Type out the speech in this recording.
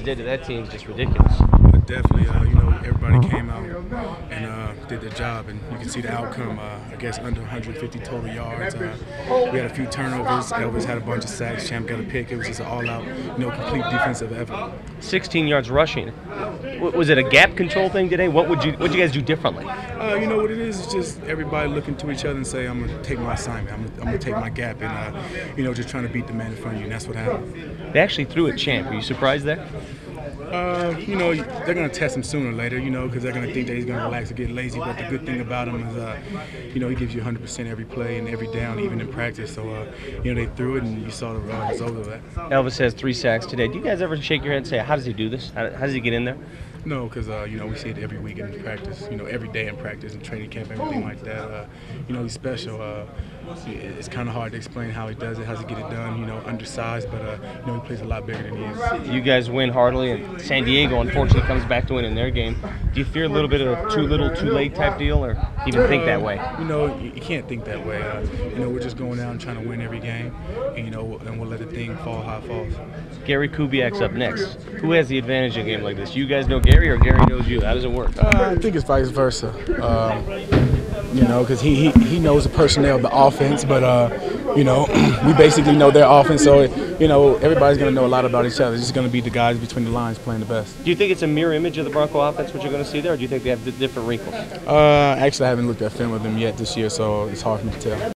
did to that team is just ridiculous. But definitely, everybody came out and did their job, and you can see the outcome. I guess under 150 total yards. We had a few turnovers. Elvis had a bunch of sacks. Champ got a pick. It was just an all-out, complete defensive effort. 16 yards rushing. Was it a gap control thing today? What'd you guys do differently? You know what it is? It's just everybody looking to each other and say, "I'm gonna take my assignment. I'm gonna take my gap," and just trying to beat the man in front of you. And that's what happened. They actually threw at Champ. Were you surprised there? They're going to test him sooner or later, because they're going to think that he's going to relax and get lazy. But the good thing about him is, he gives you 100% every play and every down, even in practice. So, they threw it, and you saw the result of that. Elvis has 3 sacks today. Do you guys ever shake your head and say, how does he do this? How does he get in there? No, because, we see it every week in practice, every day in practice and training camp, everything like that. He's special. It's kind of hard to explain how he does it, how he get it done, undersized, but, he plays a lot bigger than he is. You guys win hardly, and San Diego, unfortunately, comes back to win in their game. Do you fear a little bit of a too little, too late type deal, or even think that way? You can't think that way. We're just going out and trying to win every game, and we'll let the thing fall how it falls. Gary Kubiak's up next. Who has the advantage in a game like this? You guys know Gary, or Gary knows you? How does it work? I think it's vice versa. Because he knows the personnel of the offense, but we basically know their offense, so everybody's going to know a lot about each other. It's just going to be the guys between the lines playing the best. Do you think it's a mirror image of the Bronco offense, what you're going to see there, or do you think they have different wrinkles? Actually, I haven't looked at film of them yet this year, so it's hard for me to tell.